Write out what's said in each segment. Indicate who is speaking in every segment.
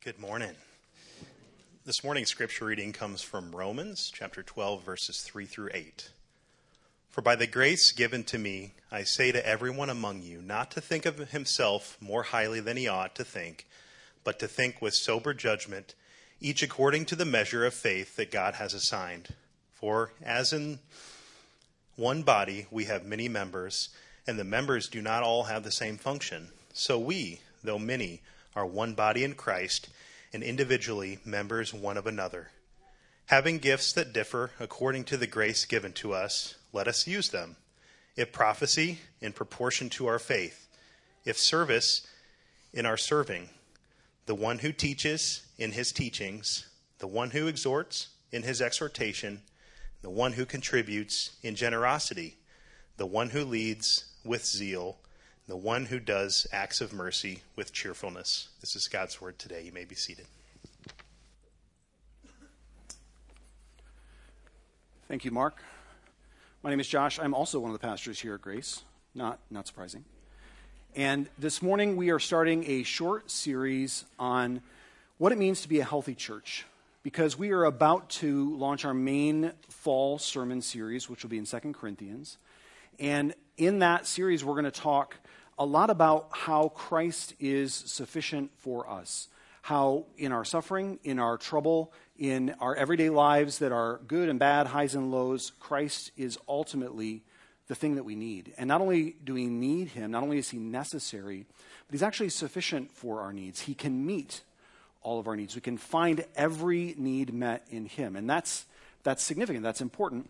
Speaker 1: Good morning. This morning's scripture reading comes from Romans chapter 12, verses 3 through 8. For by the grace given to me, I say to everyone among you, not to think of himself more highly than he ought to think, but to think with sober judgment, each according to the measure of faith that God has assigned. For as in one body we have many members, and the members do not all have the same function, so we, though many, are one body in Christ, and individually members one of another. Having gifts that differ according to the grace given to us, let us use them. If prophecy, in proportion to our faith. If service, in our serving. The one who teaches, in his teachings. The one who exhorts, in his exhortation. The one who contributes, in generosity. The one who leads, with zeal. The one who does acts of mercy with cheerfulness. This is God's word today. You may be seated.
Speaker 2: Thank you, Mark. My name is Josh. I'm also one of the pastors here at Grace. Not surprising. And this morning we are starting a short series on what it means to be a healthy church, because we are about to launch our main fall sermon series, which will be in 2 Corinthians. And in that series, we're going to talk a lot about how Christ is sufficient for us, how in our suffering, in our trouble, in our everyday lives that are good and bad, highs and lows, Christ is ultimately the thing that we need. And not only do we need him, not only is he necessary, but he's actually sufficient for our needs. He can meet all of our needs. We can find every need met in him. And that's significant. That's important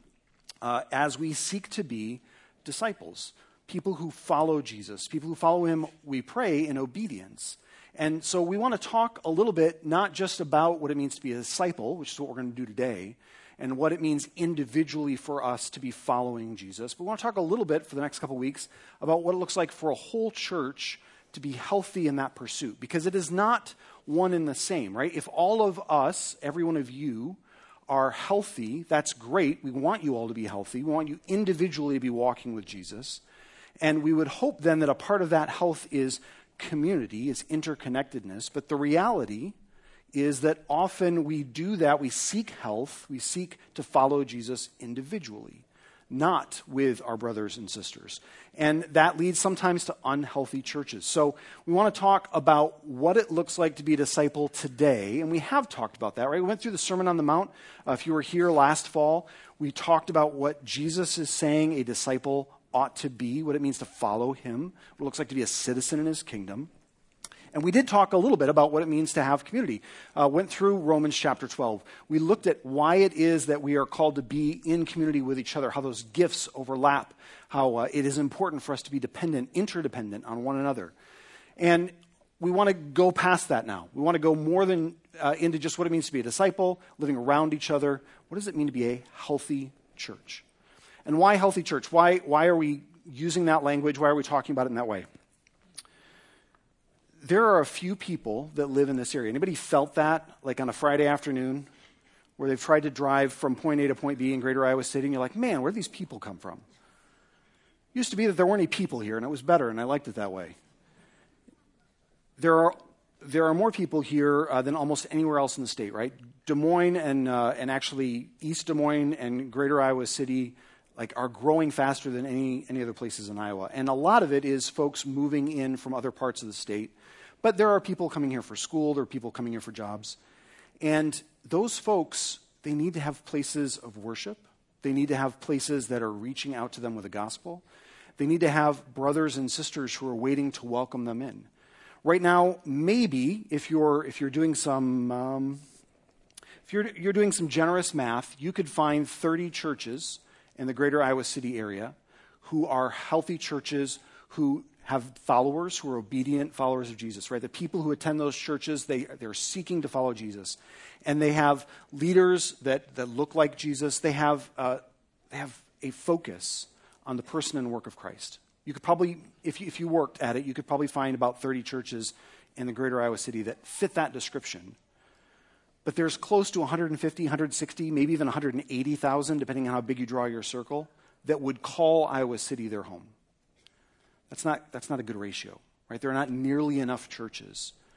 Speaker 2: as we seek to be disciples, people who follow Jesus, people who follow him, we pray, in obedience. And so we want to talk a little bit, not just about what it means to be a disciple, which is what we're going to do today, and what it means individually for us to be following Jesus, but we want to talk a little bit for the next couple weeks about what it looks like for a whole church to be healthy in that pursuit, because it is not one and the same, right? If all of us, every one of you, are healthy, that's great. We want you all to be healthy. We want you individually to be walking with Jesus. And we would hope then that a part of that health is community, is interconnectedness. But the reality is that often we do that, we seek health, we seek to follow Jesus individually, not with our brothers and sisters. And that leads sometimes to unhealthy churches. So we want to talk about what it looks like to be a disciple today. And we have talked about that, right? We went through the Sermon on the Mount. If you were here last fall, we talked about what Jesus is saying a disciple ought to be, what it means to follow him, what it looks like to be a citizen in his kingdom. And we did talk a little bit about what it means to have community. Went through Romans chapter 12. We looked at why it is that we are called to be in community with each other, how those gifts overlap, how it is important for us to be dependent, interdependent on one another. And we want to go past that now. We want to go more than into just what it means to be a disciple, living around each other. What does it mean to be a healthy church? And why healthy church? Why are we using that language? Why are we talking about it in that way? There are a few people that live in this area. Anybody felt that, like on a Friday afternoon, where they've tried to drive from point A to point B in Greater Iowa City, and you're like, man, where do these people come from? It used to be that there weren't any people here, and it was better, and I liked it that way. There are more people here than almost anywhere else in the state, right? Des Moines and actually East Des Moines and Greater Iowa City are growing faster than any other places in Iowa. And a lot of it is folks moving in from other parts of the state. But there are people coming here for school. There are people coming here for jobs. And those folks, they need to have places of worship. They need to have places that are reaching out to them with the gospel. They need to have brothers and sisters who are waiting to welcome them in. Right now, maybe if you're doing some you're doing some generous math, you could find 30 churches in the Greater Iowa City area who are healthy churches, who have followers who are obedient followers of Jesus, right? The people who attend those churches, they're seeking to follow Jesus. And they have leaders that look like Jesus. They have a focus on the person and work of Christ. You could probably, if you worked at it, you could probably find about 30 churches in the Greater Iowa City that fit that description. But there's close to 150, 160, maybe even 180,000, depending on how big you draw your circle, that would call Iowa City their home. That's not a good ratio, right? There are not nearly enough churches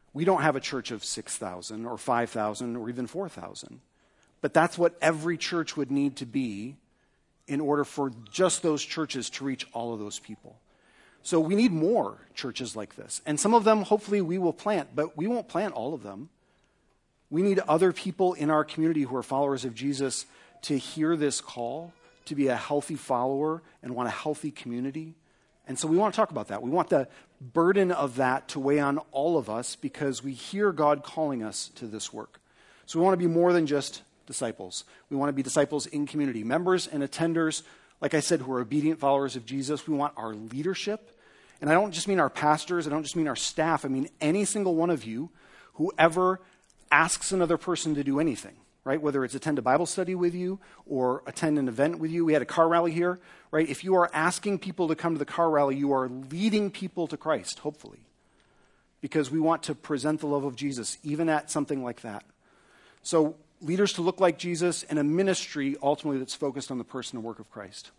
Speaker 2: We don't have a church of 6,000 or 5,000 or even 4,000. But that's what every church would need to be in order for just those churches to reach all of those people. So we need more churches like this. And some of them, hopefully, we will plant, but we won't plant all of them. We need other people in our community who are followers of Jesus to hear this call, to be a healthy follower and want a healthy community. And so we want to talk about that. We want the burden of that to weigh on all of us because we hear God calling us to this work. So we want to be more than just disciples. We want to be disciples in community, members and attenders, like I said, who are obedient followers of Jesus. We want our leadership. And I don't just mean our pastors. I don't just mean our staff. I mean any single one of you who ever asks another person to do anything, right? Whether it's attend a Bible study with you or attend an event with you. We had a car rally here, right? If you are asking people to come to the car rally, you are leading people to Christ, hopefully, because we want to present the love of Jesus even at something like that. So leaders to look like Jesus and a ministry ultimately that's focused on the person and work of Christ.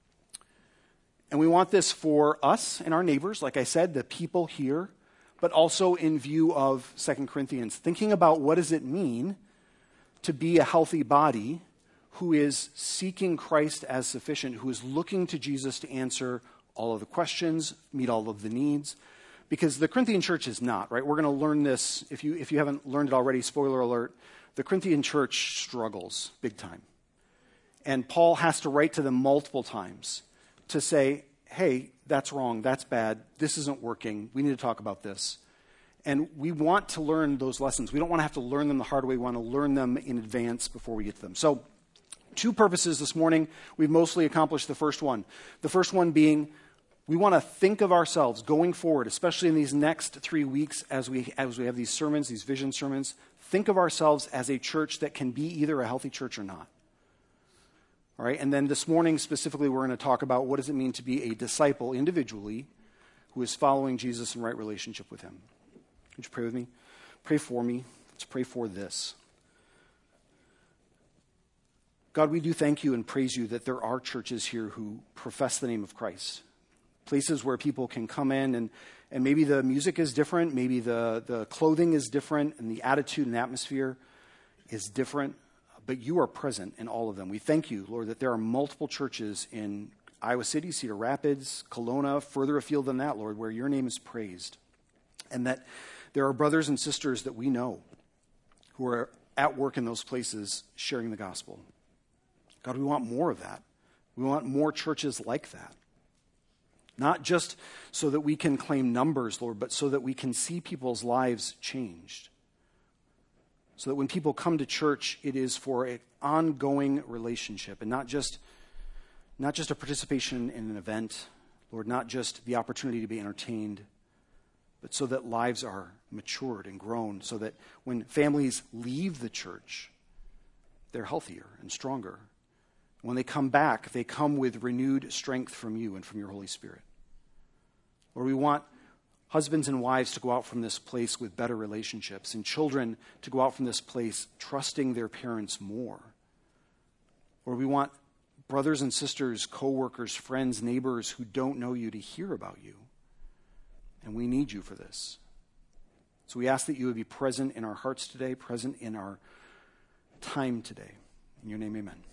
Speaker 2: And we want this for us and our neighbors, like I said, the people here, but also in view of 2 Corinthians, thinking about what does it mean to be a healthy body who is seeking Christ as sufficient, who is looking to Jesus to answer all of the questions, meet all of the needs. Because the Corinthian church is not, right? We're going to learn this. If you haven't learned it already, spoiler alert, the Corinthian church struggles big time. And Paul has to write to them multiple times to say, hey, that's wrong, that's bad, this isn't working, we need to talk about this. And we want to learn those lessons. We don't want to have to learn them the hard way. We want to learn them in advance before we get to them. So, two purposes this morning. We've mostly accomplished the first one. The first one being we want to think of ourselves going forward, especially in these next 3 weeks as we have these sermons, these vision sermons, think of ourselves as a church that can be either a healthy church or not. All right, and then this morning specifically we're going to talk about what does it mean to be a disciple individually who is following Jesus in right relationship with him. Would you pray with me? Pray for me. Let's pray for this. God, we do thank you and praise you that there are churches here who profess the name of Christ. Places where people can come in and maybe the music is different, maybe the clothing is different, and the attitude and atmosphere is different, but you are present in all of them. We thank you, Lord, that there are multiple churches in Iowa City, Cedar Rapids, Kelowna, further afield than that, Lord, where your name is praised. And that there are brothers and sisters that we know who are at work in those places sharing the gospel. God, we want more of that. We want more churches like that. Not just so that we can claim numbers, Lord, but so that we can see people's lives changed. So that when people come to church, it is for an ongoing relationship and not just a participation in an event, Lord, not just the opportunity to be entertained, but so that lives are matured and grown, so that when families leave the church, they're healthier and stronger. When they come back, they come with renewed strength from you and from your Holy Spirit. Lord, we want husbands and wives to go out from this place with better relationships, and children to go out from this place trusting their parents more. Or we want brothers and sisters, co-workers, friends, neighbors who don't know you to hear about you. And we need you for this. So we ask that you would be present in our hearts today, present in our time today. In your name, amen.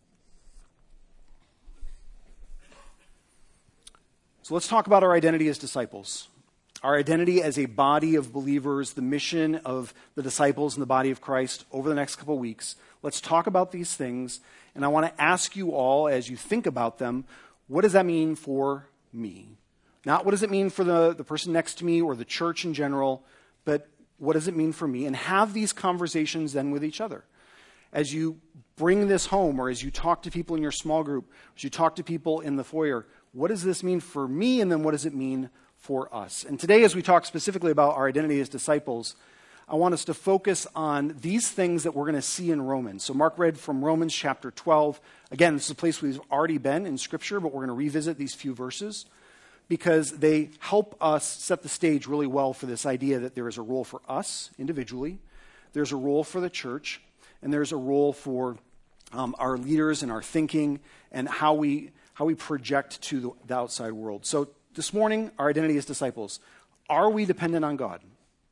Speaker 2: So let's talk about our identity as disciples. Our identity as a body of believers, the mission of the disciples in the body of Christ over the next couple weeks. Let's talk about these things. And I want to ask you all, as you think about them, what does that mean for me? Not what does it mean for the person next to me or the church in general, but what does it mean for me? And have these conversations then with each other. As you bring this home, or as you talk to people in your small group, as you talk to people in the foyer, what does this mean for me, and then what does it mean for us? And today, as we talk specifically about our identity as disciples, I want us to focus on these things that we're going to see in Romans. So Mark read from Romans chapter 12. Again, this is a place we've already been in Scripture, but we're going to revisit these few verses because they help us set the stage really well for this idea that there is a role for us individually, there's a role for the church, and there's a role for our leaders and our thinking and how we project to the outside world. So this morning, our identity as disciples. Are we dependent on God?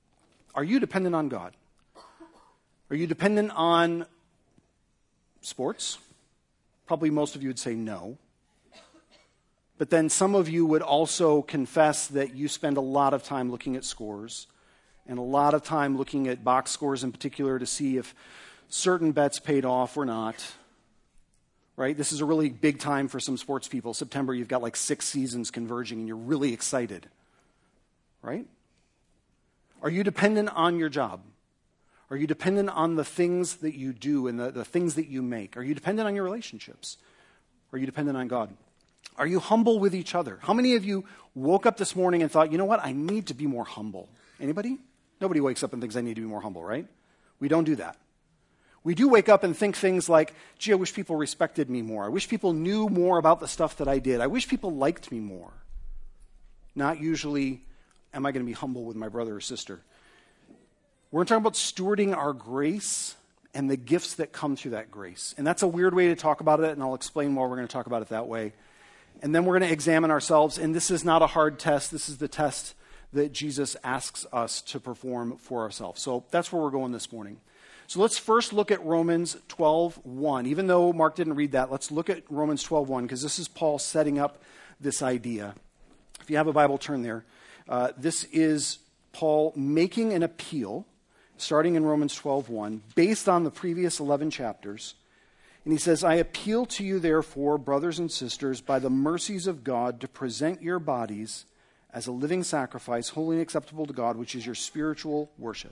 Speaker 2: Are you dependent on God? Are you dependent on sports? Probably most of you would say no. But then some of you would also confess that you spend a lot of time looking at scores and a lot of time looking at box scores in particular to see if certain bets paid off or not. Right? This is a really big time for some sports people. September, you've got like 6 seasons converging and you're really excited. Right? Are you dependent on your job? Are you dependent on the things that you do and the things that you make? Are you dependent on your relationships? Are you dependent on God? Are you humble with each other? How many of you woke up this morning and thought, you know what, I need to be more humble? Anybody? Nobody wakes up and thinks I need to be more humble, right? We don't do that. We do wake up and think things like, gee, I wish people respected me more. I wish people knew more about the stuff that I did. I wish people liked me more. Not usually, am I going to be humble with my brother or sister? We're talking about stewarding our grace and the gifts that come through that grace. And that's a weird way to talk about it, and I'll explain why we're going to talk about it that way. And then we're going to examine ourselves, and this is not a hard test. This is the test that Jesus asks us to perform for ourselves. So that's where we're going this morning. So let's first look at Romans 12:1. Even though Mark didn't read that, let's look at Romans 12:1, because this is Paul setting up this idea. If you have a Bible, turn there. This is Paul making an appeal, starting in Romans 12:1, based on the previous 11 chapters. And he says, I appeal to you, therefore, brothers and sisters, by the mercies of God, to present your bodies as a living sacrifice, holy and acceptable to God, which is your spiritual worship.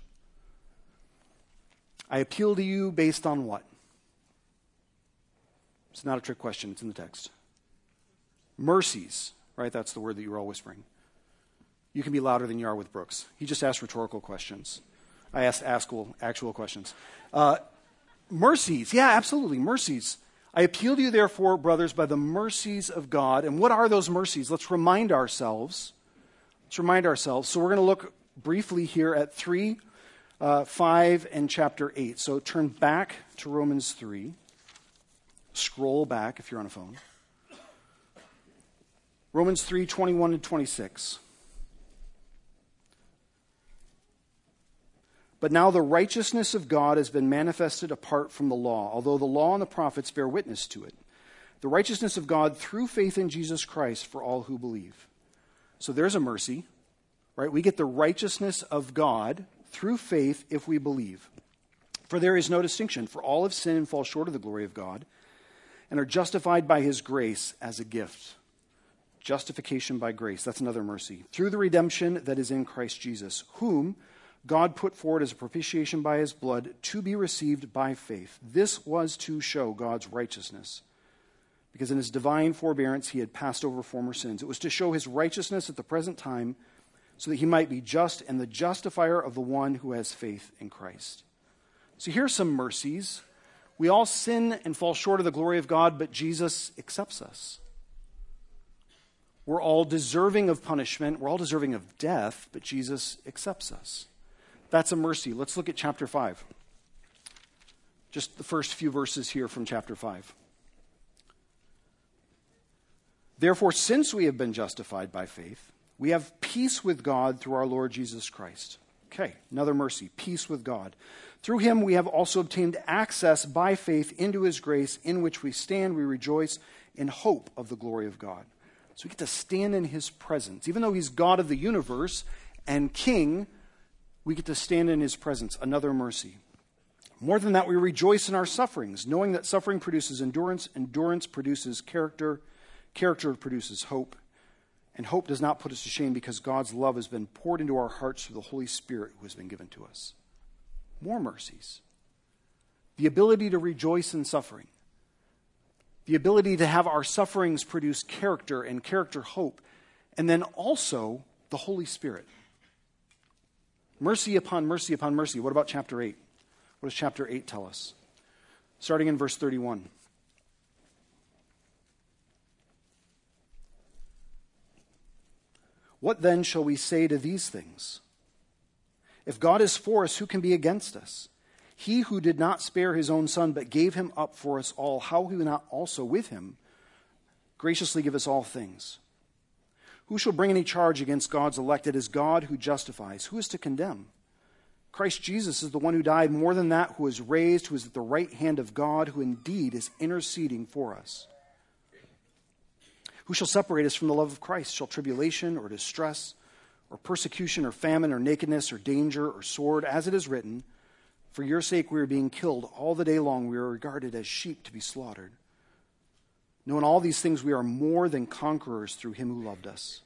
Speaker 2: I appeal to you based on what? It's not a trick question. It's in the text. Mercies, right? That's the word that you were all whispering. You can be louder than you are with Brooks. He just asked rhetorical questions. I asked actual questions. Mercies. Yeah, absolutely. Mercies. I appeal to you, therefore, brothers, by the mercies of God. And what are those mercies? Let's remind ourselves. So we're going to look briefly here at 3, 5, and chapter 8. So turn back to Romans 3. Scroll back if you're on a phone. Romans 3, 21 and 26. But now the righteousness of God has been manifested apart from the law, although the law and the prophets bear witness to it. The righteousness of God through faith in Jesus Christ for all who believe. So there's a mercy, right? We get the righteousness of God through faith if we believe. For there is no distinction, for all have sinned and fall short of the glory of God, and are justified by his grace as a gift. Justification by grace, that's another mercy. Through the redemption that is in Christ Jesus, whom God put forward as a propitiation by his blood to be received by faith. This was to show God's righteousness, because in his divine forbearance he had passed over former sins. It was to show his righteousness at the present time, so that he might be just and the justifier of the one who has faith in Christ. So here's some mercies. We all sin and fall short of the glory of God, but Jesus accepts us. We're all deserving of punishment. We're all deserving of death, but Jesus accepts us. That's a mercy. Let's look at chapter 5. Just the first few verses here from chapter 5. Therefore, since we have been justified by faith, we have peace with God through our Lord Jesus Christ. Okay, another mercy, peace with God. Through him we have also obtained access by faith into his grace, in which we stand, we rejoice in hope of the glory of God. So we get to stand in his presence. Even though he's God of the universe and king, we get to stand in his presence, another mercy. More than that, we rejoice in our sufferings, knowing that suffering produces endurance, endurance produces character, character produces hope, and hope does not put us to shame, because God's love has been poured into our hearts through the Holy Spirit who has been given to us. More mercies. The ability to rejoice in suffering. The ability to have our sufferings produce character and character hope. And then also the Holy Spirit. Mercy upon mercy upon mercy. What about chapter 8? What does chapter 8 tell us? Starting in verse 31. What then shall we say to these things? If God is for us, who can be against us? He who did not spare his own son, but gave him up for us all, how will he not also with him graciously give us all things? Who shall bring any charge against God's elect? It is God who justifies. Who is to condemn? Christ Jesus is the one who died, more than that, who was raised, who is at the right hand of God, who indeed is interceding for us. Who shall separate us from the love of Christ? Shall tribulation or distress or persecution or famine or nakedness or danger or sword? As it is written, for your sake we are being killed. All the day long we are regarded as sheep to be slaughtered. No, in all these things we are more than conquerors through him who loved us.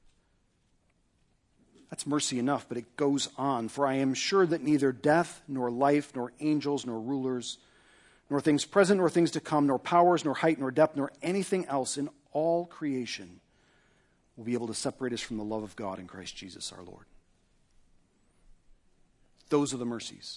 Speaker 2: That's mercy enough, but it goes on. For I am sure that neither death, nor life, nor angels, nor rulers, nor things present, nor things to come, nor powers, nor height, nor depth, nor anything else in all creation will be able to separate us from the love of God in Christ Jesus our Lord. Those are the mercies.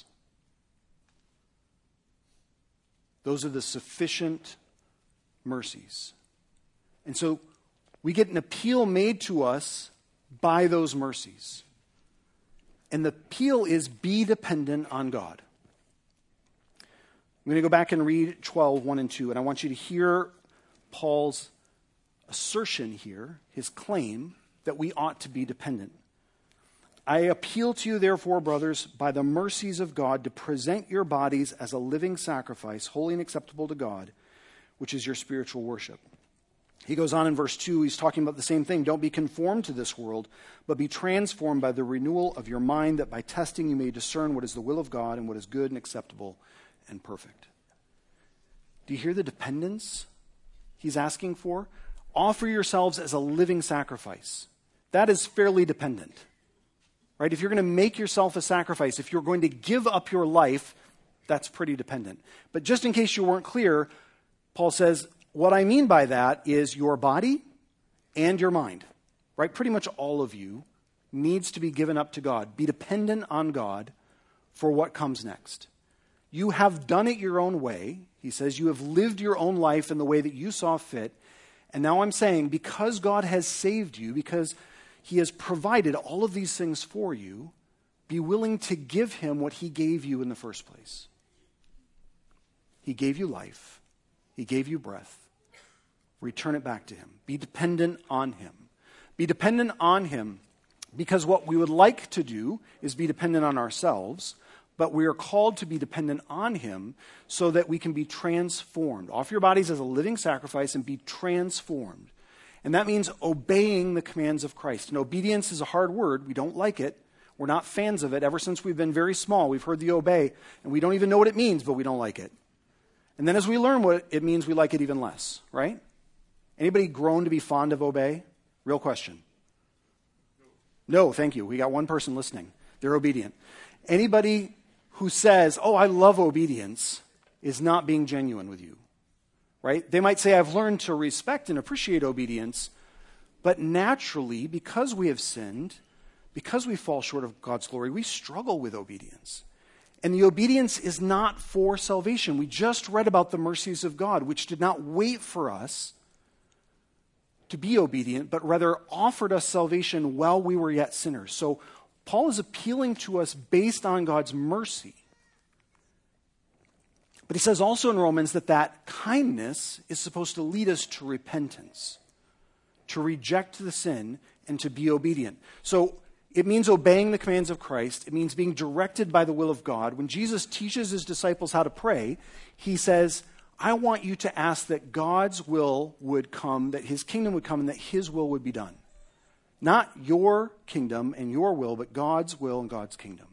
Speaker 2: Those are the sufficient mercies. And so we get an appeal made to us by those mercies. And the appeal is be dependent on God. I'm going to go back and read 12, 1 and 2, and I want you to hear Paul's assertion here, his claim that we ought to be dependent. I appeal to you, therefore, brothers, by the mercies of God, to present your bodies as a living sacrifice, holy and acceptable to God, which is your spiritual worship. He goes on in verse 2, he's talking about the same thing. Don't be conformed to this world, but be transformed by the renewal of your mind, that by testing you may discern what is the will of God and what is good and acceptable and perfect. Do you hear the dependence he's asking for? Offer yourselves as a living sacrifice. That is fairly dependent. Right? If you're going to make yourself a sacrifice, if you're going to give up your life, that's pretty dependent. But just in case you weren't clear, Paul says, what I mean by that is your body and your mind, right? Pretty much all of you needs to be given up to God. Be dependent on God for what comes next. You have done it your own way. He says you have lived your own life in the way that you saw fit. And now I'm saying because God has saved you, because he has provided all of these things for you, be willing to give him what he gave you in the first place. He gave you life. He gave you breath. Return it back to him. Be dependent on him. Be dependent on him because what we would like to do is be dependent on ourselves, but we are called to be dependent on him so that we can be transformed. Offer your bodies as a living sacrifice and be transformed. And that means obeying the commands of Christ. And obedience is a hard word. We don't like it. We're not fans of it. Ever since we've been very small, we've heard the obey, and we don't even know what it means, but we don't like it. And then as we learn what it means, we like it even less, right? Anybody grown to be fond of obey? Real question. No, thank you. We got one person listening. They're obedient. Anybody who says, oh, I love obedience, is not being genuine with you, right? They might say, I've learned to respect and appreciate obedience, but naturally, because we have sinned, because we fall short of God's glory, we struggle with obedience. And the obedience is not for salvation. We just read about the mercies of God, which did not wait for us to be obedient, but rather offered us salvation while we were yet sinners. So Paul is appealing to us based on God's mercy. But he says also in Romans that kindness is supposed to lead us to repentance, to reject the sin, and to be obedient. So it means obeying the commands of Christ. It means being directed by the will of God. When Jesus teaches his disciples how to pray, he says, I want you to ask that God's will would come, that his kingdom would come, and that his will would be done. Not your kingdom and your will, but God's will and God's kingdom.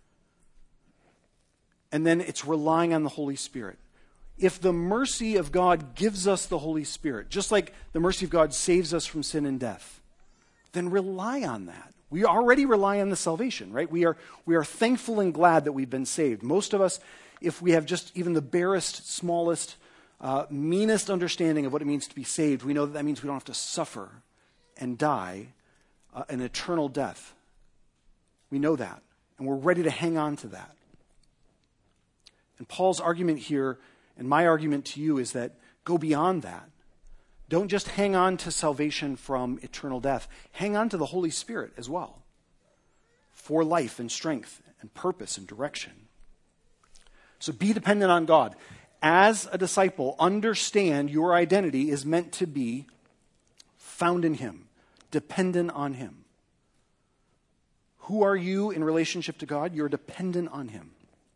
Speaker 2: And then it's relying on the Holy Spirit. If the mercy of God gives us the Holy Spirit, just like the mercy of God saves us from sin and death, then rely on that. We already rely on the salvation, right? We are thankful and glad that we've been saved. Most of us, if we have just even the barest, smallest, meanest understanding of what it means to be saved, we know that means we don't have to suffer and die an eternal death. We know that, and we're ready to hang on to that. And Paul's argument here, and my argument to you, is that go beyond that. Don't just hang on to salvation from eternal death. Hang on to the Holy Spirit as well for life and strength and purpose and direction. So be dependent on God. As a disciple, understand your identity is meant to be found in him, dependent on him. Who are you in relationship to God? You're dependent on him.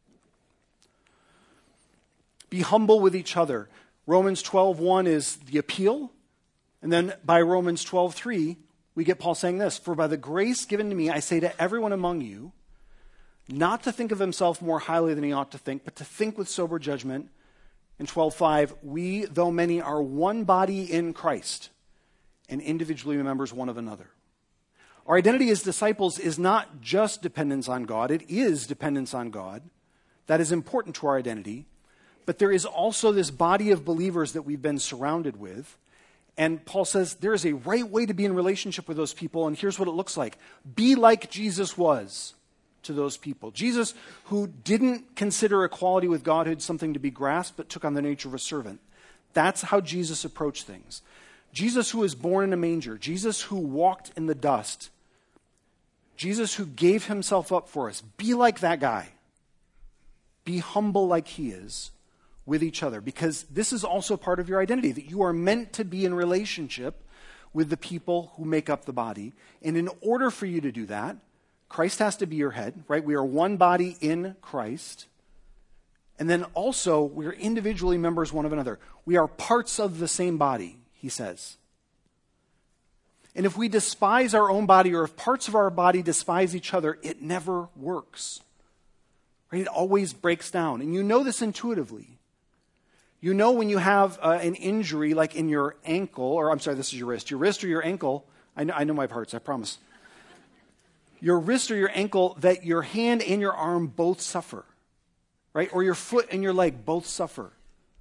Speaker 2: Be humble with each other. Romans 12:1 is the appeal. And then by Romans 12:3, we get Paul saying this, for by the grace given to me, I say to everyone among you, not to think of himself more highly than he ought to think, but to think with sober judgment. In 12:5, we, though many, are one body in Christ and individually members one of another. Our identity as disciples is not just dependence on God. It is dependence on God. That is important to our identity. But there is also this body of believers that we've been surrounded with. And Paul says there is a right way to be in relationship with those people, and here's what it looks like. Be like Jesus was to those people. Jesus, who didn't consider equality with Godhood something to be grasped, but took on the nature of a servant. That's how Jesus approached things. Jesus, who was born in a manger. Jesus, who walked in the dust. Jesus, who gave himself up for us. Be like that guy. Be humble like he is with each other, because this is also part of your identity, that you are meant to be in relationship with the people who make up the body. And in order for you to do that, Christ has to be your head, right? We are one body in Christ. And then also, we are individually members one of another. We are parts of the same body, he says. And if we despise our own body, or if parts of our body despise each other, it never works. Right? It always breaks down. And you know this intuitively. You know when you have an injury, like in your ankle, or I'm sorry, this is your wrist or your ankle. I know my parts, I promise. Your wrist or your ankle, that your hand and your arm both suffer, right? Or your foot and your leg both suffer.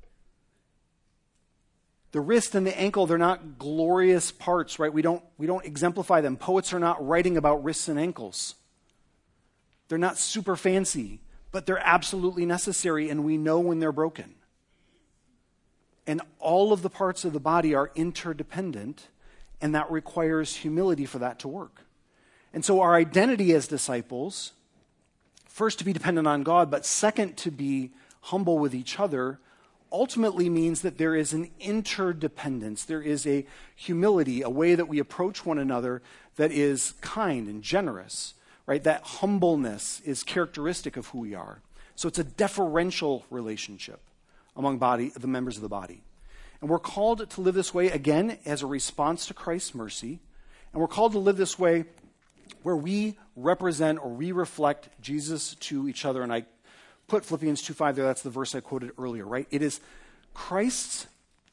Speaker 2: The wrist and the ankle, they're not glorious parts, right? We don't exemplify them. Poets are not writing about wrists and ankles. They're not super fancy, but they're absolutely necessary, and we know when they're broken. And all of the parts of the body are interdependent, and that requires humility for that to work. And so our identity as disciples, first to be dependent on God, but second to be humble with each other, ultimately means that there is an interdependence. There is a humility, a way that we approach one another that is kind and generous, right? That humbleness is characteristic of who we are. So it's a deferential relationship among the members of the body. And we're called to live this way, again, as a response to Christ's mercy. And we're called to live this way where we represent or we reflect Jesus to each other. And I put Philippians 2:5 there. That's the verse I quoted earlier, right? It is Christ's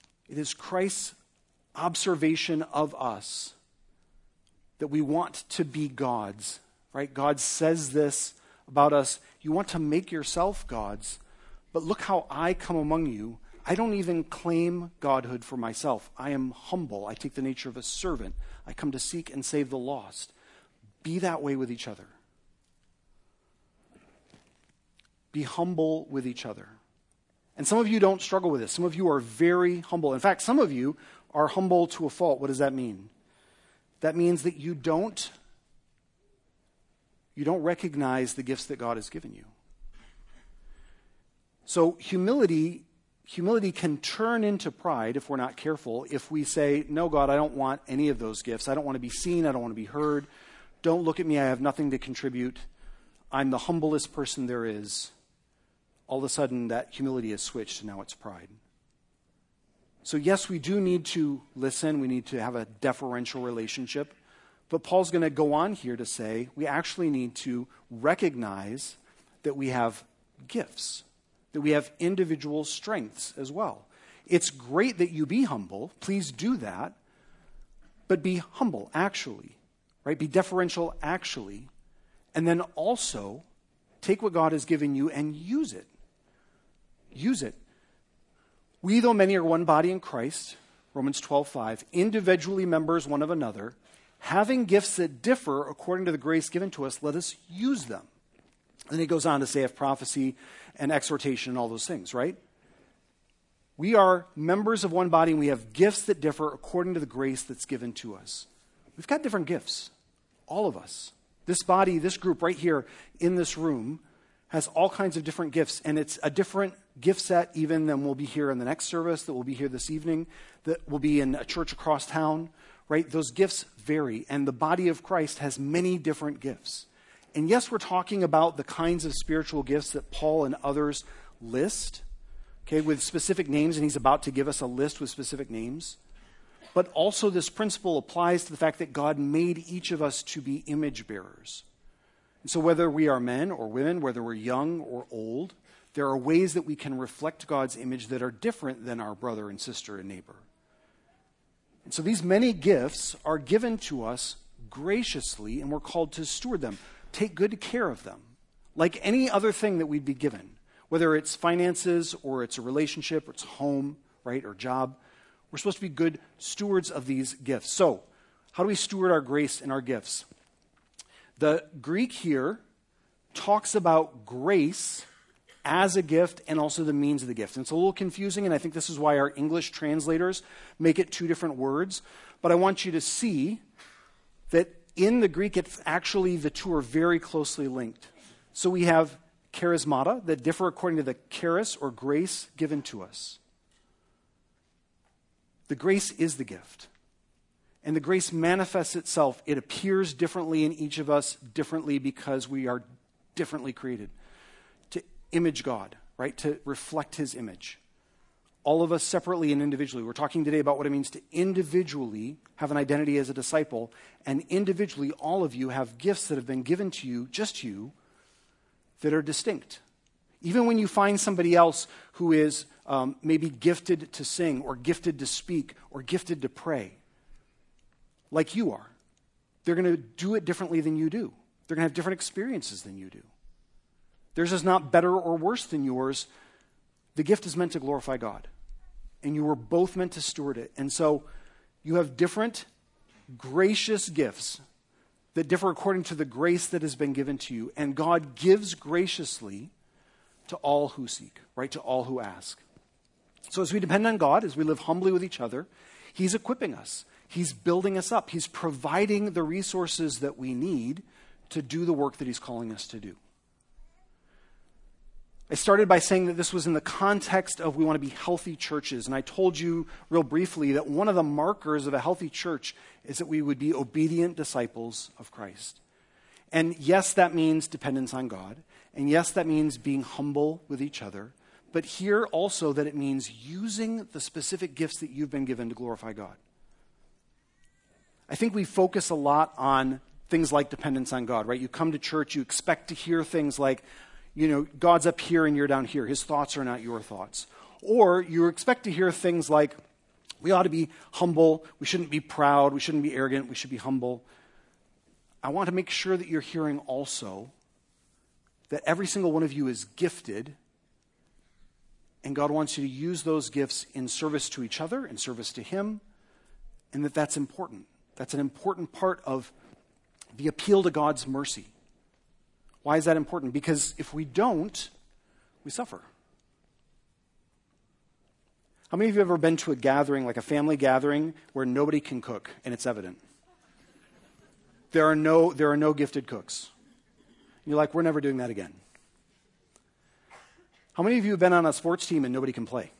Speaker 2: observation of us that we want to be God's, right? God says this about us. You want to make yourself God's, but look how I come among you. I don't even claim godhood for myself. I am humble. I take the nature of a servant. I come to seek and save the lost. Be that way with each other. Be humble with each other. And some of you don't struggle with this. Some of you are very humble. In fact, some of you are humble to a fault. What does that mean? That means that you don't recognize the gifts that God has given you. So humility can turn into pride if we're not careful. If we say, no, God, I don't want any of those gifts. I don't want to be seen. I don't want to be heard. Don't look at me. I have nothing to contribute. I'm the humblest person there is. All of a sudden, that humility is switched, and now it's pride. So yes, we do need to listen. We need to have a deferential relationship. But Paul's going to go on here to say we actually need to recognize that we have gifts, that we have individual strengths as well. It's great that you be humble. Please do that. But be humble, actually. Right? Be deferential, actually. And then also take what God has given you and use it. Use it. We, though many, are one body in Christ, Romans 12:5, individually members one of another, having gifts that differ according to the grace given to us, let us use them. Then he goes on to say of prophecy and exhortation and all those things, right? We are members of one body and we have gifts that differ according to the grace that's given to us. We've got different gifts, all of us. This body, this group right here in this room has all kinds of different gifts, and it's a different gift set even than will be here in the next service, that will be here this evening, that will be in a church across town, right? Those gifts vary, and the body of Christ has many different gifts. And yes, we're talking about the kinds of spiritual gifts that Paul and others list, okay, with specific names, and he's about to give us a list with specific names. But also this principle applies to the fact that God made each of us to be image bearers. And so whether we are men or women, whether we're young or old, there are ways that we can reflect God's image that are different than our brother and sister and neighbor. And so these many gifts are given to us graciously, and we're called to steward them, take good care of them, like any other thing that we'd be given, whether it's finances or it's a relationship or it's home, right, or job. We're supposed to be good stewards of these gifts. So, how do we steward our grace and our gifts? The Greek here talks about grace as a gift and also the means of the gift. And it's a little confusing, and I think this is why our English translators make it two different words. But I want you to see that in the Greek, it's actually the two are very closely linked. So we have charismata that differ according to the charis or grace given to us. The grace is the gift. And the grace manifests itself. It appears differently in each of us, differently because we are differently created. To image God, right? To reflect his image. All of us separately and individually. We're talking today about what it means to individually have an identity as a disciple. And individually, all of you have gifts that have been given to you, just you, that are distinct. Even when you find somebody else who is maybe gifted to sing or gifted to speak or gifted to pray, like you are, they're going to do it differently than you do. They're going to have different experiences than you do. Theirs is not better or worse than yours. The gift is meant to glorify God. And you were both meant to steward it. And so you have different gracious gifts that differ according to the grace that has been given to you. And God gives graciously to all who seek, right? To all who ask. So as we depend on God, as we live humbly with each other, he's equipping us. He's building us up. He's providing the resources that we need to do the work that he's calling us to do. I started by saying that this was in the context of we want to be healthy churches. And I told you real briefly that one of the markers of a healthy church is that we would be obedient disciples of Christ. And yes, that means dependence on God. And yes, that means being humble with each other. But here also that it means using the specific gifts that you've been given to glorify God. I think we focus a lot on things like dependence on God, right? You come to church, you expect to hear things like, God's up here and you're down here. His thoughts are not your thoughts. Or you expect to hear things like, we ought to be humble, we shouldn't be proud, we shouldn't be arrogant, we should be humble. I want to make sure that you're hearing also that every single one of you is gifted, and God wants you to use those gifts in service to each other, in service to him, and that's important. That's an important part of the appeal to God's mercy. Why is that important? Because if we don't, we suffer. How many of you have ever been to a gathering, like a family gathering, where nobody can cook, and it's evident? There are no gifted cooks. And you're like, we're never doing that again. How many of you have been on a sports team and nobody can play?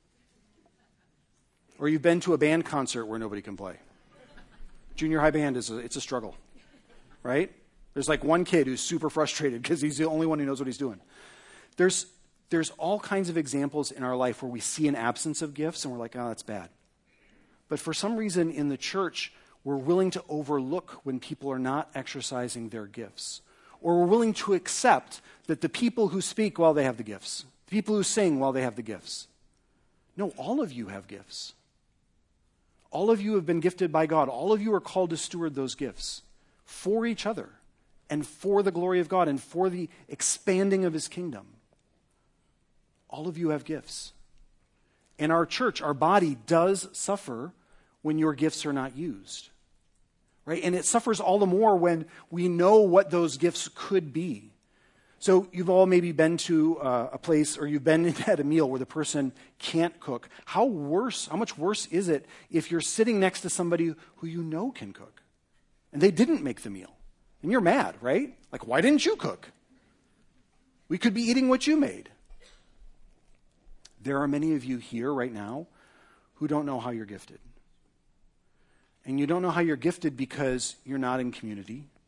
Speaker 2: Or you've been to a band concert where nobody can play? Junior high band it's a struggle, right? There's like one kid who's super frustrated because he's the only one who knows what he's doing. There's all kinds of examples in our life where we see an absence of gifts and we're like, oh, that's bad. But for some reason in the church, we're willing to overlook when people are not exercising their gifts. Or we're willing to accept that the people who speak, well, they have the gifts. The people who sing, well, they have the gifts. No, all of you have gifts. All of you have been gifted by God. All of you are called to steward those gifts for each other and for the glory of God and for the expanding of his kingdom. All of you have gifts. And our church, our body, does suffer when your gifts are not used. Right? And it suffers all the more when we know what those gifts could be. So you've all maybe been to a place or you've been at a meal where the person can't cook. How much worse is it if you're sitting next to somebody who you know can cook and they didn't make the meal? And you're mad, right? Like, why didn't you cook? We could be eating what you made. There are many of you here right now who don't know how you're gifted. And you don't know how you're gifted because you're not in community,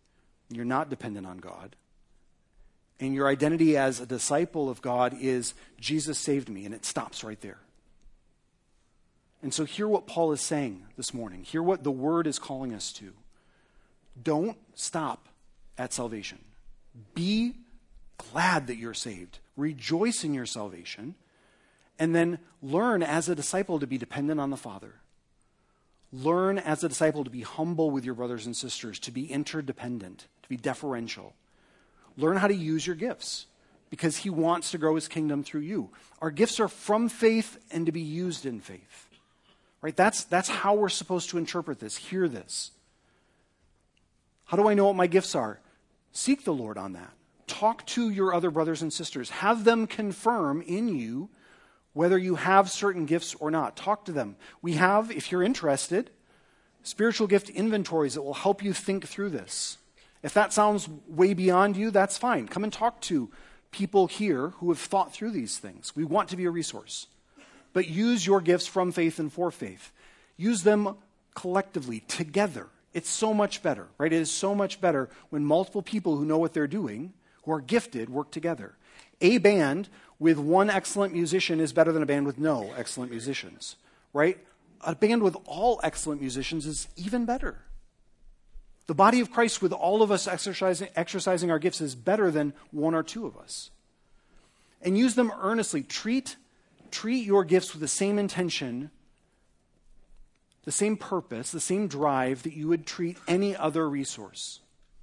Speaker 2: You're not dependent on God. And your identity as a disciple of God is Jesus saved me, and it stops right there. And so hear what Paul is saying this morning. Hear what the Word is calling us to. Don't stop at salvation. Be glad that you're saved. Rejoice in your salvation. And then learn as a disciple to be dependent on the Father. Learn as a disciple to be humble with your brothers and sisters, to be interdependent, to be deferential. Learn how to use your gifts because he wants to grow his kingdom through you. Our gifts are from faith and to be used in faith. Right? That's how we're supposed to interpret this. Hear this. How do I know what my gifts are? Seek the Lord on that. Talk to your other brothers and sisters. Have them confirm in you whether you have certain gifts or not. Talk to them. We have, if you're interested, spiritual gift inventories that will help you think through this. If that sounds way beyond you, that's fine. Come and talk to people here who have thought through these things. We want to be a resource. But use your gifts from faith and for faith. Use them collectively, together. It's so much better, right? It is so much better when multiple people who know what they're doing, who are gifted, work together. A band with one excellent musician is better than a band with no excellent musicians, right? A band with all excellent musicians is even better. The body of Christ with all of us exercising our gifts is better than one or two of us. And use them earnestly. Treat your gifts with the same intention, the same purpose, the same drive that you would treat any other resource.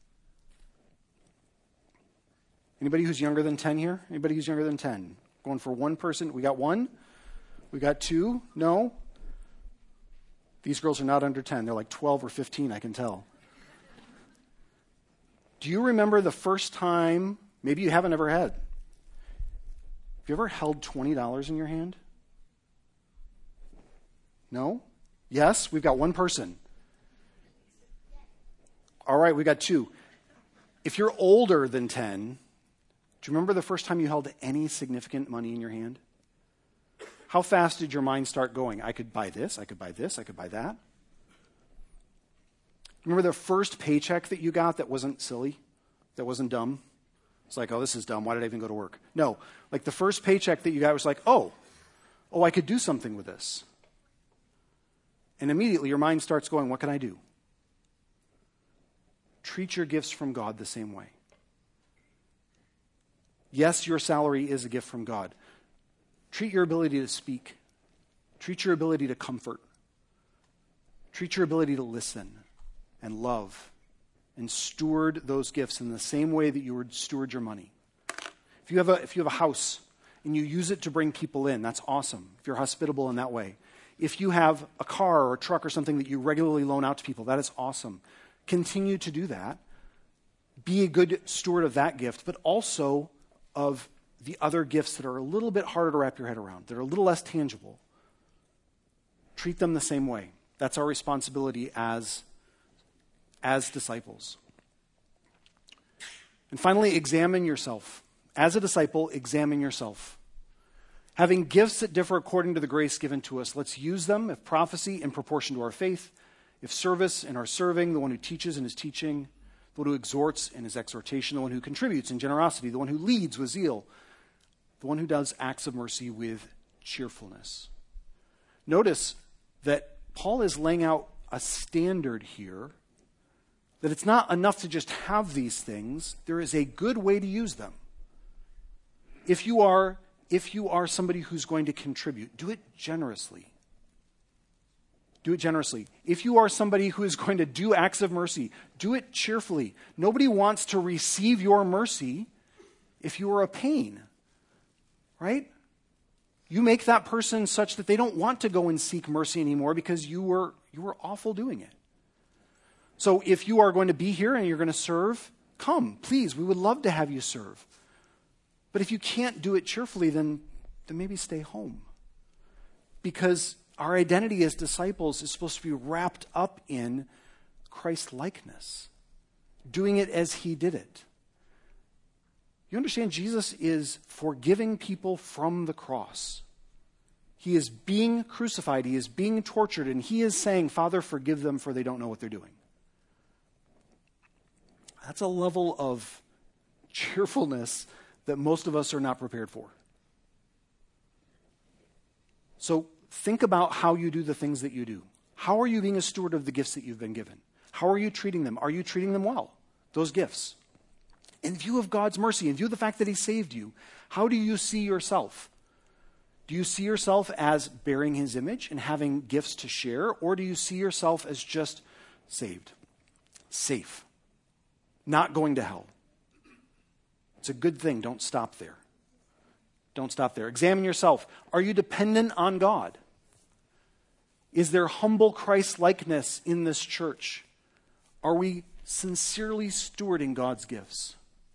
Speaker 2: Anybody who's younger than 10 here? Anybody who's younger than 10? Going for one person. We got one? We got two? No? These girls are not under 10. They're like 12 or 15, I can tell. Do you remember the first time, maybe you haven't ever had, have you ever held $20 in your hand? No? Yes? We've got one person. All right, we got two. If you're older than 10, do you remember the first time you held any significant money in your hand? How fast did your mind start going? I could buy this, I could buy this, I could buy that. Remember the first paycheck that you got that wasn't silly, that wasn't dumb? It's like, oh, this is dumb. Why did I even go to work? No, like the first paycheck that you got was like, oh, I could do something with this. And immediately your mind starts going, what can I do? Treat your gifts from God the same way. Yes, your salary is a gift from God. Treat your ability to speak. Treat your ability to comfort. Treat your ability to listen and love and steward those gifts in the same way that you would steward your money. If you have a house and you use it to bring people in, that's awesome. If you're hospitable in that way. If you have a car or a truck or something that you regularly loan out to people, that is awesome. Continue to do that. Be a good steward of that gift, but also of the other gifts that are a little bit harder to wrap your head around, that are a little less tangible. Treat them the same way. That's our responsibility as disciples. And finally, examine yourself. As a disciple, examine yourself. Having gifts that differ according to the grace given to us, let's use them. If prophecy, in proportion to our faith. If service, in our serving. The one who teaches in his teaching. The one who exhorts in his exhortation. The one who contributes in generosity. The one who leads with zeal. The one who does acts of mercy with cheerfulness. Notice that Paul is laying out a standard here, that it's not enough to just have these things. There is a good way to use them. If you are somebody who's going to contribute, do it generously. Do it generously. If you are somebody who is going to do acts of mercy, do it cheerfully. Nobody wants to receive your mercy if you are a pain, right? You make that person such that they don't want to go and seek mercy anymore because you were awful doing it. So if you are going to be here and you're going to serve, come, please. We would love to have you serve. But if you can't do it cheerfully, then maybe stay home. Because our identity as disciples is supposed to be wrapped up in Christ-likeness, doing it as he did it. You understand, Jesus is forgiving people from the cross. He is being crucified, he is being tortured, and he is saying, Father, forgive them, for they don't know what they're doing. That's a level of cheerfulness that most of us are not prepared for. So think about how you do the things that you do. How are you being a steward of the gifts that you've been given? How are you treating them? Are you treating them well, those gifts? In view of God's mercy, in view of the fact that he saved you, how do you see yourself? Do you see yourself as bearing his image and having gifts to share, or do you see yourself as just saved, safe, not going to hell? It's a good thing. Don't stop there. Don't stop there. Examine yourself. Are you dependent on God? Is there humble Christ-likeness in this church? Are we sincerely stewarding God's gifts?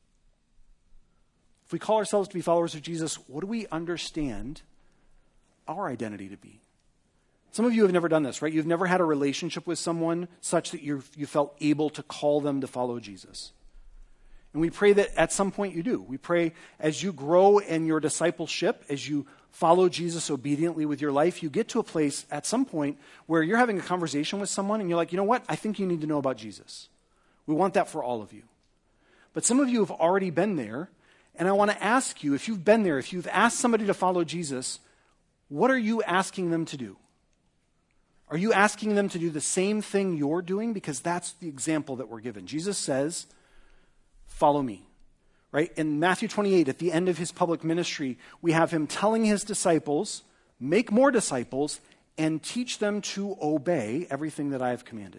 Speaker 2: If we call ourselves to be followers of Jesus, what do we understand our identity to be? Some of you have never done this, right? You've never had a relationship with someone such that you felt able to call them to follow Jesus. And we pray that at some point you do. We pray as you grow in your discipleship, as you follow Jesus obediently with your life, you get to a place at some point where you're having a conversation with someone and you're like, you know what? I think you need to know about Jesus. We want that for all of you. But some of you have already been there, and I want to ask you, if you've been there, if you've asked somebody to follow Jesus, what are you asking them to do? Are you asking them to do the same thing you're doing? Because that's the example that we're given. Jesus says, follow me, right? In Matthew 28, at the end of his public ministry, we have him telling his disciples, make more disciples and teach them to obey everything that I have commanded.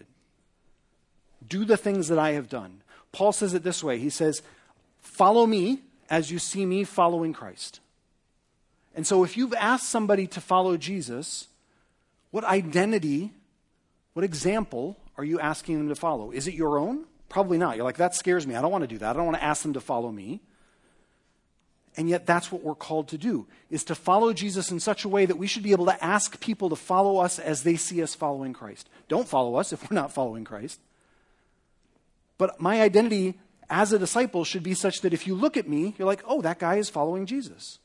Speaker 2: Do the things that I have done. Paul says it this way. He says, follow me as you see me following Christ. And so if you've asked somebody to follow Jesus, what identity, what example are you asking them to follow? Is it your own? Probably not. You're like, that scares me. I don't want to do that. I don't want to ask them to follow me. And yet that's what we're called to do, is to follow Jesus in such a way that we should be able to ask people to follow us as they see us following Christ. Don't follow us if we're not following Christ. But my identity as a disciple should be such that if you look at me, you're like, oh, that guy is following Jesus.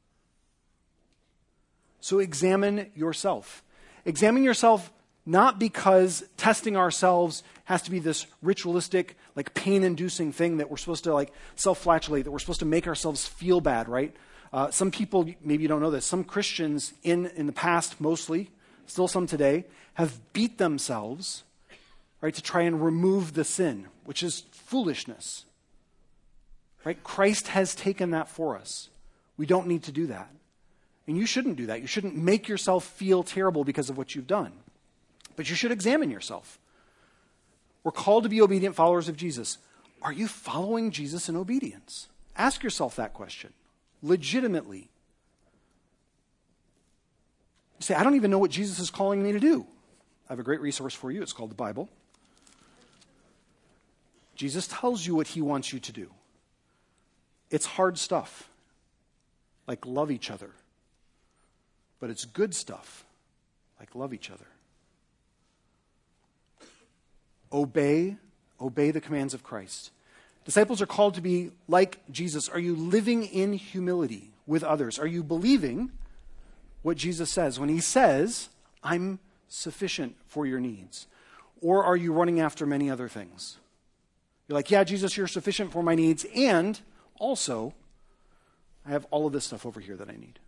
Speaker 2: So examine yourself. Examine yourself not because testing ourselves has to be this ritualistic, like pain-inducing thing that we're supposed to like self-flagellate, that we're supposed to make ourselves feel bad, right? Some people, maybe you don't know this, some Christians in the past mostly, still some today, have beat themselves, right, to try and remove the sin, which is foolishness, right? Christ has taken that for us. We don't need to do that. And you shouldn't do that. You shouldn't make yourself feel terrible because of what you've done. But you should examine yourself. We're called to be obedient followers of Jesus. Are you following Jesus in obedience? Ask yourself that question, legitimately. You say, I don't even know what Jesus is calling me to do. I have a great resource for you. It's called the Bible. Jesus tells you what he wants you to do. It's hard stuff, like love each other. But it's good stuff, like love each other. Obey the commands of Christ. Disciples are called to be like Jesus. Are you living in humility with others? Are you believing what Jesus says when he says, I'm sufficient for your needs? Or are you running after many other things? You're like, yeah, Jesus, you're sufficient for my needs, and also, I have all of this stuff over here that I need.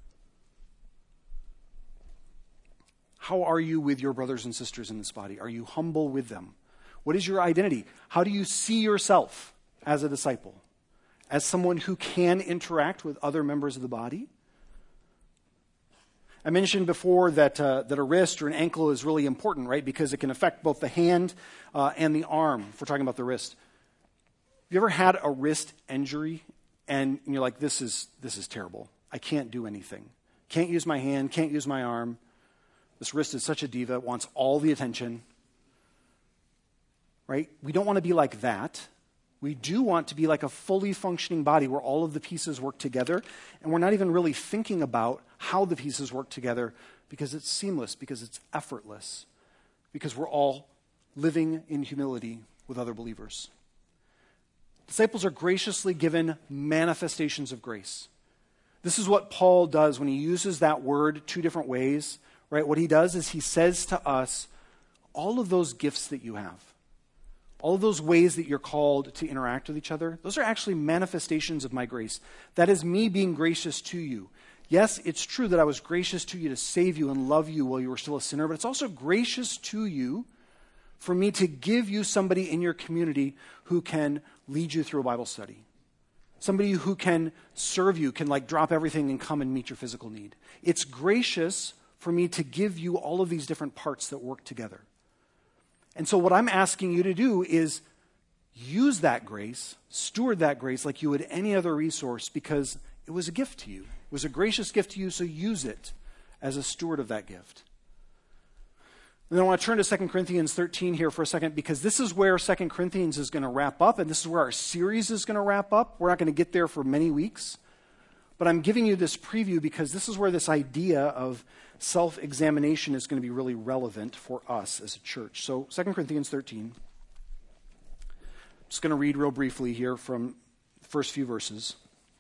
Speaker 2: How are you with your brothers and sisters in this body? Are you humble with them? What is your identity? How do you see yourself as a disciple? As someone who can interact with other members of the body? I mentioned before that a wrist or an ankle is really important, right? Because it can affect both the hand and the arm, if we're talking about the wrist. Have you ever had a wrist injury and you're like, this is terrible. I can't do anything. Can't use my hand, can't use my arm. This wrist is such a diva, it wants all the attention. Right? We don't want to be like that. We do want to be like a fully functioning body where all of the pieces work together, and we're not even really thinking about how the pieces work together because it's seamless, because it's effortless, because we're all living in humility with other believers. Disciples are graciously given manifestations of grace. This is what Paul does when he uses that word two different ways, right? What he does is he says to us, all of those gifts that you have, all of those ways that you're called to interact with each other, those are actually manifestations of my grace. That is me being gracious to you. Yes, it's true that I was gracious to you to save you and love you while you were still a sinner, but it's also gracious to you for me to give you somebody in your community who can lead you through a Bible study. Somebody who can serve you, can like drop everything and come and meet your physical need. It's gracious for me to give you all of these different parts that work together. And so what I'm asking you to do is use that grace, steward that grace like you would any other resource, because it was a gift to you. It was a gracious gift to you, so use it as a steward of that gift. And then I want to turn to 2 Corinthians 13 here for a second, because this is where 2 Corinthians is going to wrap up, and this is where our series is going to wrap up. We're not going to get there for many weeks, but I'm giving you this preview because this is where this idea of self-examination is going to be really relevant for us as a church. So 2 Corinthians 13. I'm just going to read real briefly here from the first few verses.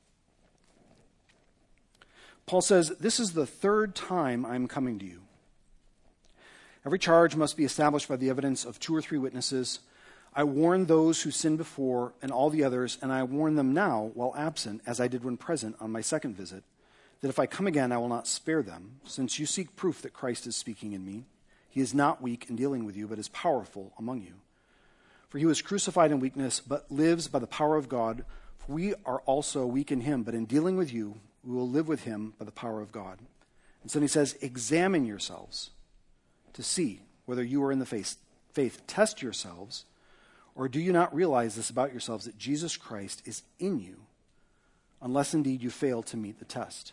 Speaker 2: Paul says, "This is the third time I'm coming to you. Every charge must be established by the evidence of 2 or 3 witnesses. I warned those who sinned before and all the others, and I warn them now while absent, as I did when present on my second visit, that if I come again, I will not spare them, since you seek proof that Christ is speaking in me. He is not weak in dealing with you, but is powerful among you. For he was crucified in weakness, but lives by the power of God. For we are also weak in him, but in dealing with you, we will live with him by the power of God." And so he says, "Examine yourselves to see whether you are in the faith. Test yourselves, or do you not realize this about yourselves, that Jesus Christ is in you, unless indeed you fail to meet the test?"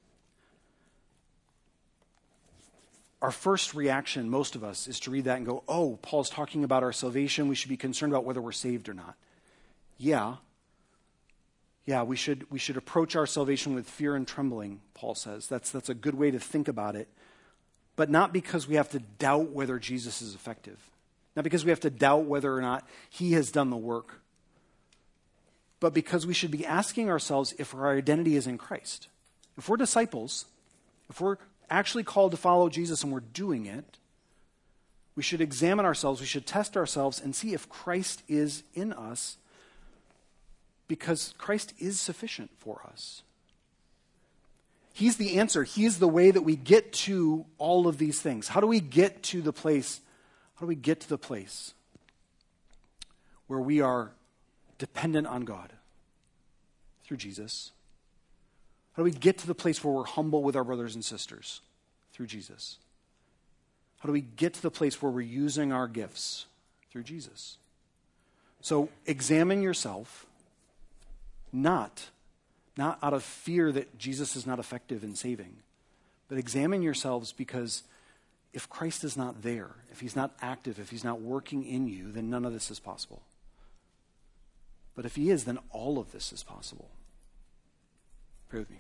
Speaker 2: Our first reaction, most of us, is to read that and go, oh, Paul's talking about our salvation. We should be concerned about whether we're saved or not. Yeah, we should approach our salvation with fear and trembling, Paul says. That's a good way to think about it. But not because we have to doubt whether Jesus is effective. Not because we have to doubt whether or not he has done the work. But because we should be asking ourselves if our identity is in Christ. If we're disciples, if we're actually called to follow Jesus and we're doing it, we should examine ourselves, we should test ourselves and see if Christ is in us, because Christ is sufficient for us. He's the answer. He is the way that we get to all of these things. How do we get to the place? How do we get to the place where we are dependent on God? Through Jesus. How do we get to the place where we're humble with our brothers and sisters? Through Jesus. How do we get to the place where we're using our gifts? Through Jesus. So examine yourself, not out of fear that Jesus is not effective in saving, but examine yourselves because if Christ is not there, if he's not active, if he's not working in you, then none of this is possible. But if he is, then all of this is possible. Pray with me.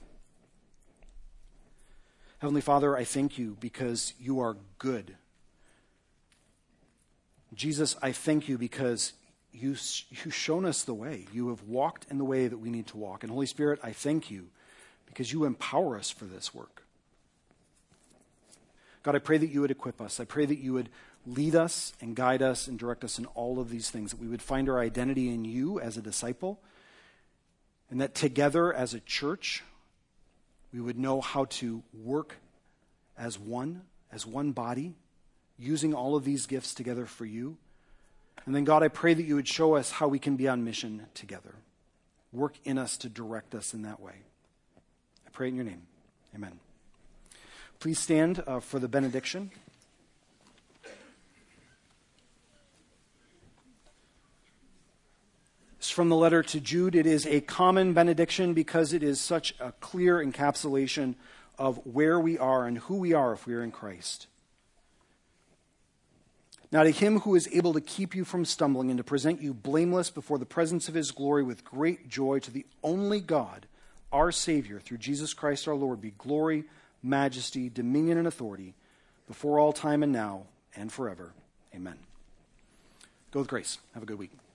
Speaker 2: Heavenly Father, I thank you because you are good. Jesus, I thank you because you've shown us the way. You have walked in the way that we need to walk. And Holy Spirit, I thank you because you empower us for this work. God, I pray that you would equip us. I pray that you would lead us and guide us and direct us in all of these things, that we would find our identity in you as a disciple, and that together as a church, we would know how to work as one body, using all of these gifts together for you. And then, God, I pray that you would show us how we can be on mission together. Work in us to direct us in that way. I pray in your name. Amen. Please stand for the benediction. It's from the letter to Jude. It is a common benediction because it is such a clear encapsulation of where we are and who we are if we are in Christ. Now to him who is able to keep you from stumbling and to present you blameless before the presence of his glory with great joy, to the only God, our Savior, through Jesus Christ our Lord, be glory, majesty, dominion, and authority before all time and now and forever. Amen. Go with grace. Have a good week.